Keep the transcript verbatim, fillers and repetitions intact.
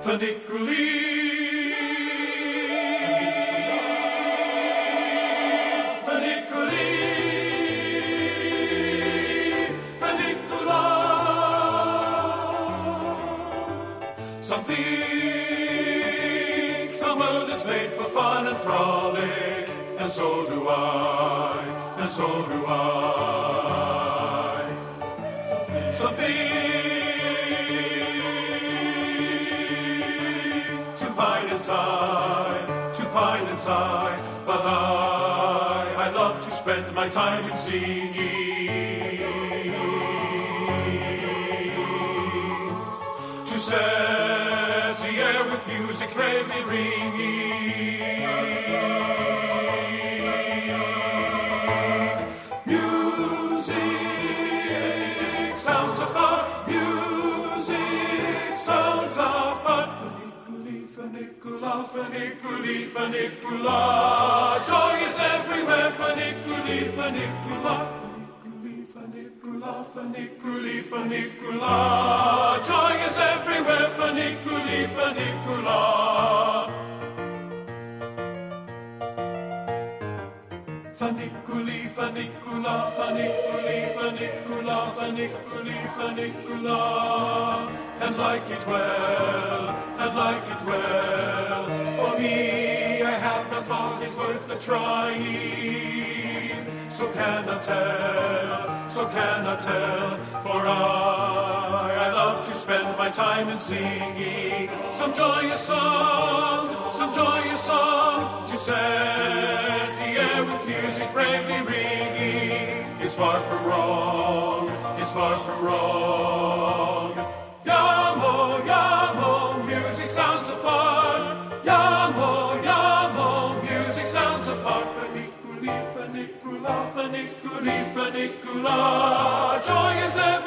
Funiculi, funiculi, funicula. Some think the world is made for fun and frolic, and so do I, and so do I. Some think inside, to pine inside, but I, I love to spend my time in singing, to set the air with music bravely ringing. Music sounds of fun, music sounds of fun. Funicula, funiculi, funicula. Joy is everywhere. Funiculi, funicula. Funiculi, funicula, funiculi, funicula. Joy is everywhere. Funiculi, funicula. Funiculi, funicula, funiculi, funicula, funiculi, funicula. And like it well, and like it well. For me, I have not thought it worth the trying. So cannot tell, so cannot tell. For I, I love to spend my time in singing some joyous song, some joyous song. To set the air with music bravely ringing is far from wrong, is far from wrong. Yamo, yamo, music sounds of fun. Yamo, yamo, music sounds of fun. Funiculi, funicula, funiculi, funicula. Joy is everywhere.